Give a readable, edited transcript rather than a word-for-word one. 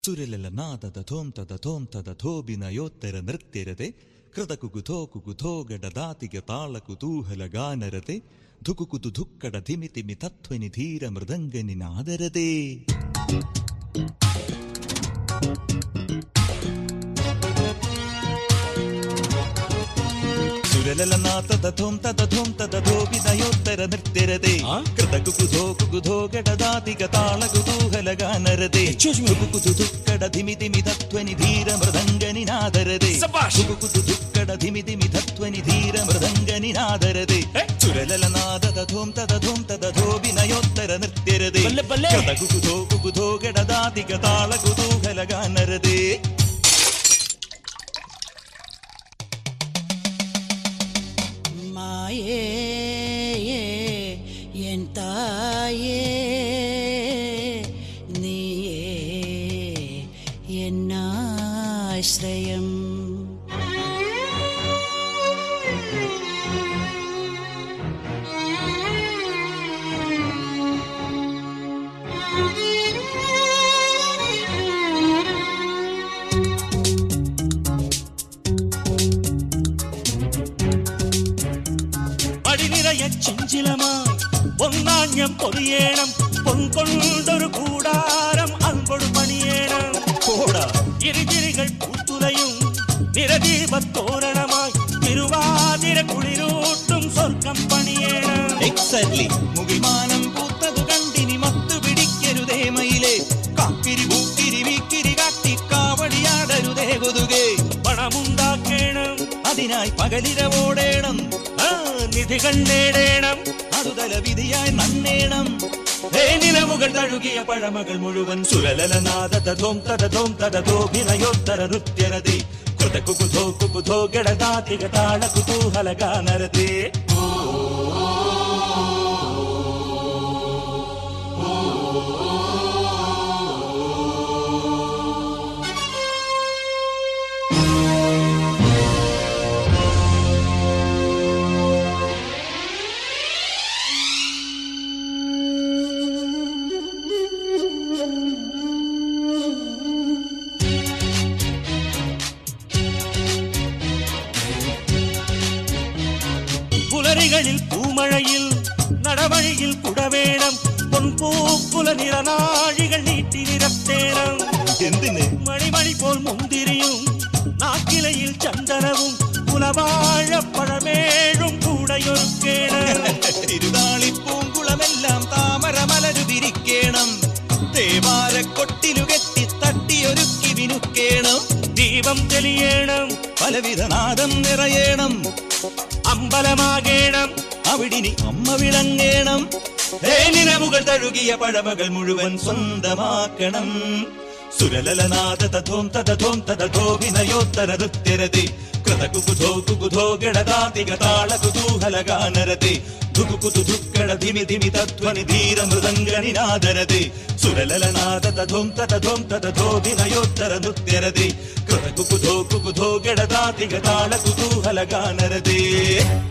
ಸುರೆಲೆಲ್ಲ ನಾದದ ಧೋಂತದ ಧೋಂತದ ಧೋಬಿನಯೋತ್ತರ ನೃತ್ಯರತೆ ಕೃತಕುಗುಧೋ ಕುಗುಧೋ ಗಡದಾತಿಗೆ ತಾಳ ಕುತೂಹಲ ಗಾನರತೆ ಧುಕುಕುದು ಧುಕ್ಕಡ ಧಿಮಿತಿಮಿ ತತ್ವನಿ ಧೀರ ಮೃದಂಗನಿ ನಾದರದೆ ಸುರೆಲೆಲ್ಲ ನಾದದ ಧೋಂತದ ಧೋಂತದ ಧೋಬಿನಯೋತ್ತರ ನೃತ್ಯರತೆ ಕೃತಕುಗುಧೋ ಕುಗುಧೋ ಗಡದಾತಿಗೆ ತಾಳ ಕುತೂಹಲ ಗಾನರತೆ ಧುಕುಕುದು ಧುಕ್ಕಡ ಧಿಮಿತಿಮಿ ತತ್ವನಿ ಧೀರ ಮೃದಂಗನಿ ನಾದರದೆ ಧುಕುಕುದು ಧುಕ್ಕಡ ಧಿಮಿತಿಮಿ ತತ್ವನಿ ಧೀರ ಮೃದಂಗನಿ ನಾದರದೆ ಸುರೆಲೆಲ್ಲ ನಾದದ ಧೋಂತದ ಧೋಂತದ ಧೋಬಿನಯೋತ್ತರ ನೃತ್ಯರದೆ ಕೃತಕುಗುಧೋ ಕುಗುಧೋ ಗಡದಾತಿಗೆ ತಾಳ ಕುತೂಹಲ ಗಾನರದೆ மாயே என் தாயே நீயே என் ஆശ്രയം ചിഞ്ചിലമായി ഒന്നാഞ്ഞം പൊതിയേണം പൊൻകൊണ്ടൊരു കൂടാരം അൻപൊടു പണിയേണം ഇരുചിരികൾ പൂത്തുലയും നിരദീപത്തോരണമായി തിരുവാതിര കുളിരൂട്ടും സ്വർഗം പണിയേണം എക്സാക്ട്ലി മുകിൽമാനം പൂത്തതു കണ്ടിനി മത്തു പിടിക്കരുതേ മയിലേ കാക്കിരി പൂക്കിരി വീക്കിരി കാട്ടി കാവടിയാടരുതേ കൊതുകേ പണമുണ്ടാക്കേണം അതിനായി പകലിരവോടേണം നിധികൾ നേടേണം അതുതല വിധിയായി നന്നേണം നിലവുകൾ തഴുകിയ പഴമകൾ മുഴുവൻ സുരലനാദത ധോംതത ധോംതത ധോഭിനയോത്തര നൃത്യരതി കൃതകുകുധോ കുകുധോ ഗടദാതിക താള കുതൂഹല ഗാനരതി പുലരികളിൽ പൂമഴയിൽ നടവഴിയിൽ കുടവേണം പൊൻപൂക്കുല നിറനാഴികൾ നീട്ടി നിരത്തേണം എന്തിന് മണിമണി പോൽ മുന്തിരിയും നാക്കിലയിൽ ചന്ദനവും കുലവാഴപ്പഴമേഴും കൂടയൊരുക്കേണം തിരുനാളിപ്പൂങ്കുളമെല്ലാം താമര മലരു വിരിക്കേണം തേവാരക്കൊട്ടിലു കെട്ടി തട്ടിയൊരുക്കി വിനുക്കേണം ദീപം തെളിയേണം പലവിധ നാദം നിറയേണം അമ്പലമാകേണം അവിടിനി അമ്മ വിളങ്ങേണം നിലവുകൾ തഴുകിയ പഴമകൾ മുഴുവൻ സ്വന്തമാക്കണം സുരലനാദത ധോംതത ധോംതത ധോഭിനയോത്തര നൃത്യരതി കൃതകുകുധോ കുകുധോ ഗടദാതിക താള കുതൂഹല ഗാനരതി ധുകുകുതു ധുക്കട ധിമി ധിമി തത്വനി ധീര മൃദംഗനി നാദരതി സുരലനാദത ധോംതത ധോംതത ധോഭിനയോത്തര നൃത്യരതി കൃതകുകുധോ കുകുധോ ഗടദാതിക താള കുതൂഹല ഗാനരതി